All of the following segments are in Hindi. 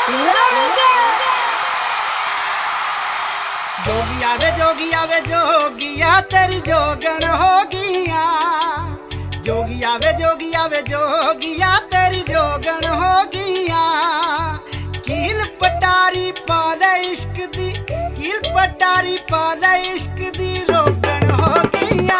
जोगिया वे जोगिया वे जोगिया तेरी जोगन होगिया। जोगिया वे जोगिया वे जोगिया तेरी जोगन होगिया। कील पटारी पाले इश्क दी, कील पटारी पाले इश्क दी रोगन होगिया।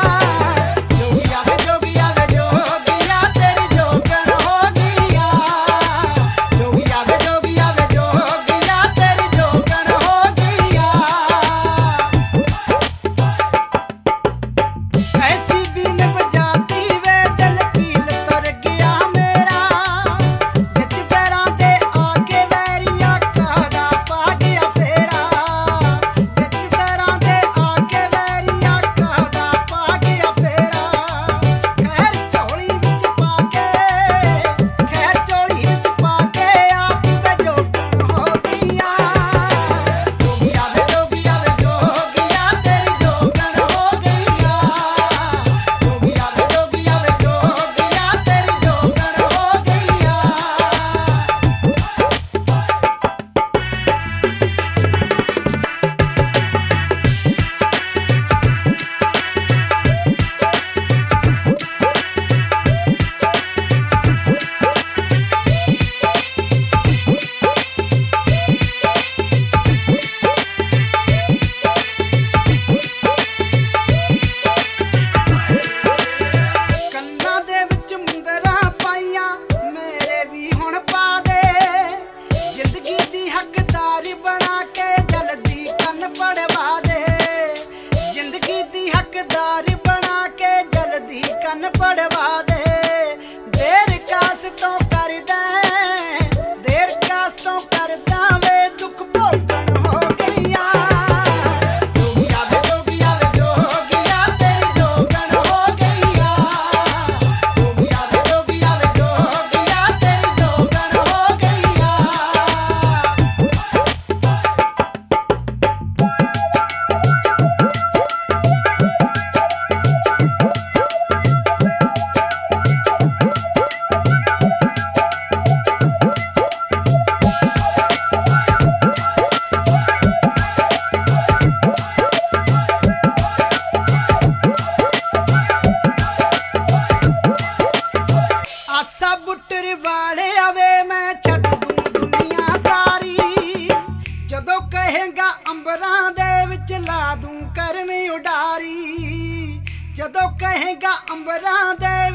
बुटर वाले आवे मैं छड़ दूं दुनिया सारी। जदों कहेगा अंबरां दे विच ला दूं करन उडारी। जदों कहेगा अंबरां दे